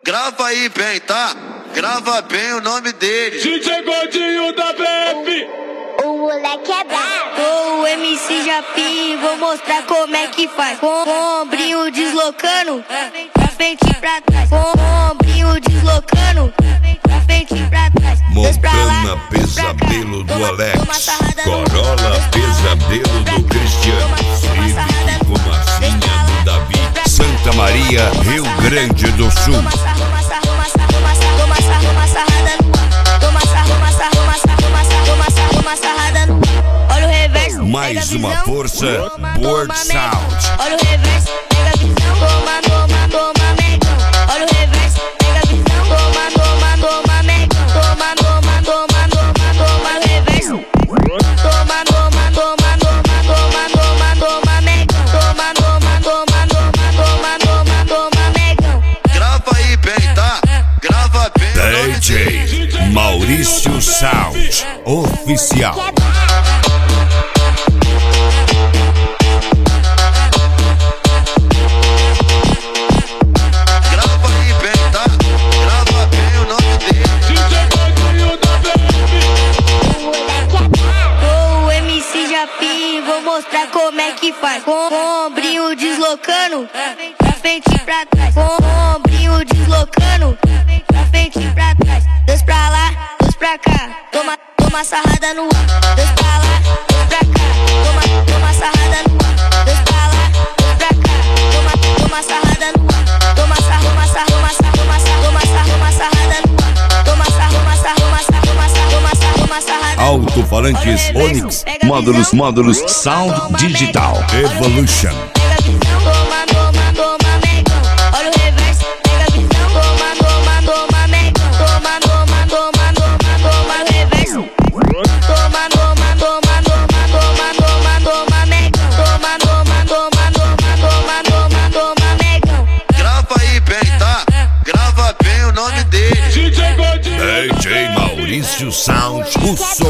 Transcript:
Grava aí bem, tá? Grava bem o nome dele. DJ Gordinho da BF. O moleque é brabo. Sou o MC Japim, vou mostrar como é que faz. Com o ombrinho deslocando, pra frente e pra trás. Com o ombrinho deslocando, pra frente e pra trás. Montana Pesadelo do Alex, Corolla Pesadelo do Cristiano, Civic Fumacinha do Davi, Santa Maria, Rio Grande do Sul. Olha o reverso, mais uma força, Board Sound. Olha o reverso, pega a visão, toma, megão. Olha o reverso, pega a visão, toma, megão. Toma, o reverso. Toma, megão. Grava aí bem, tá? Grava bem o nome dele. DJ Maurício Sound Oficial. Grava aí bem, tá? Grava bem o nome dele. DJ Gordinho da BF. O moleque é brabo. Sou o MC Japim, vou mostrar como é que faz. Com o ombrinho deslocando, pra frente e pra trás. Com o ombrinho deslocando, pra frente e pra trás. Dois pra lá, dois pra cá. Toma sarrada no ar. Dois pra lá, dois pra cá. Toma sarrada no ar. Dois pra lá, dois pra cá. Toma sarrada no ar. Toma sarrada no ar. Toma sarrada. Alto-falantes Onix, módulos Sound Digital Evolution. Pega a visão, toma, megão. Olha o reverso, pega a visão, toma, megão. Toma, o reverso. Toma, megão. Toma, megão. Grava aí bem, tá? Grava bem o nome dele. DJ Gordinho. DJ Maurício Sound, o som